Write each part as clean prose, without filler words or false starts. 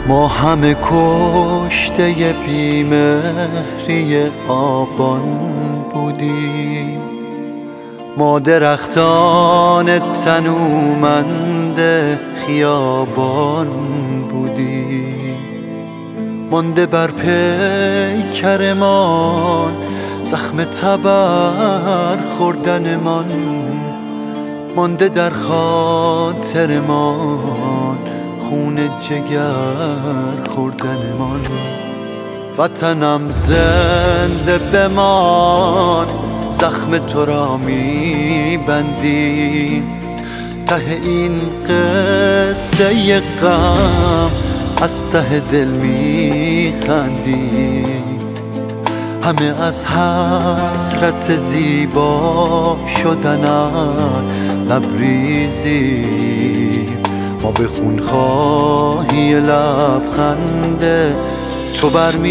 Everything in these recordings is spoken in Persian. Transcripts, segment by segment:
ما همه کشته بیمهری آبان بودیم، ما درختان تنومند خیابان بودیم. مانده بر پیکرمان زخم تبر خوردنمان، مانده در خاطرمان خون جگر خوردنمان. وطنم زنده بمان، زخم تو را میبندیم. ته این قصه غم از ته دل میخندیم. همه از حسرت زیبا شدنت لبریزیم. ما به خونخواهی لبخند تو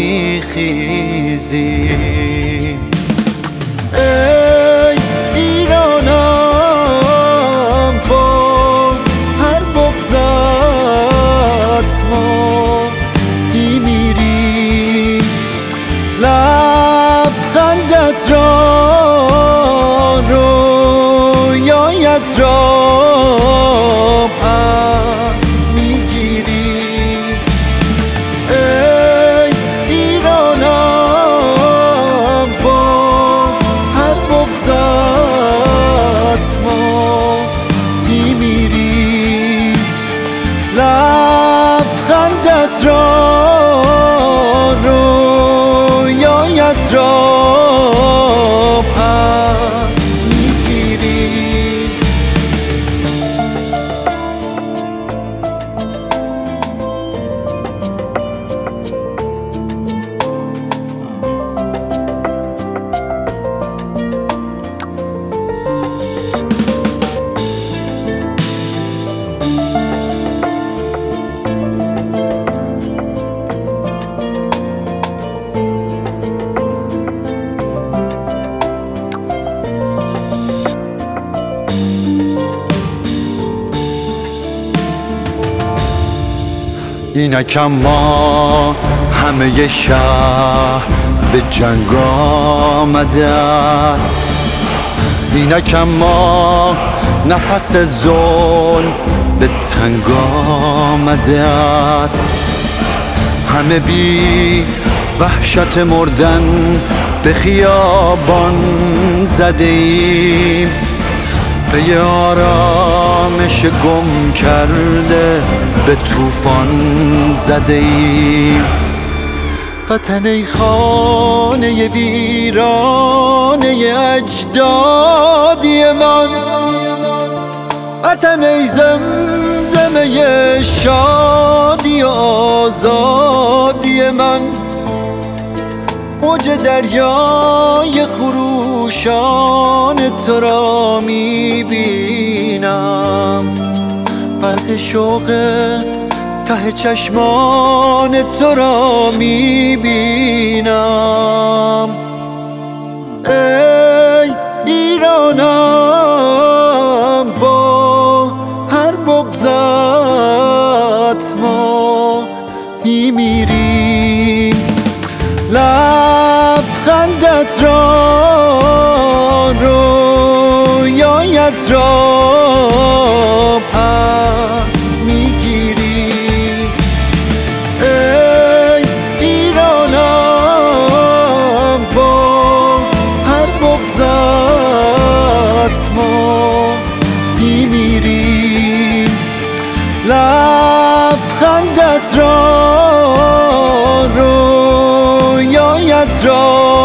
برمیخیزیم. ای ایرانم با هر بغضت ما میمیریم. لبخندت را رویایت را پس میگیریم. ای ایرانم با هر بغضت ما میمیریم. لبخندت را رویایت را پس میگیریم. اینکم ما همه شهر به جنگ آمده است. اینکم ما نفس ظلم به تنگ آمده است. همه بی وحشت مردن به خیابان زده ایم. پی آرامش گم کرده به طوفان زده ایم. وطن ای خانه ویرانه اجدادی من، وطن ای زمزمه شادی و آزادی من. موج دریای خروشان تو را میبینم. برق شوق ته چشمان تو را میبینم. ای ایرانم با هر بغضت ما میمیریم. لبخندت را رویایت را پس میگیریم. ای ایرانم با هر بغضت ما میمیریم. لبخندت را رویایت را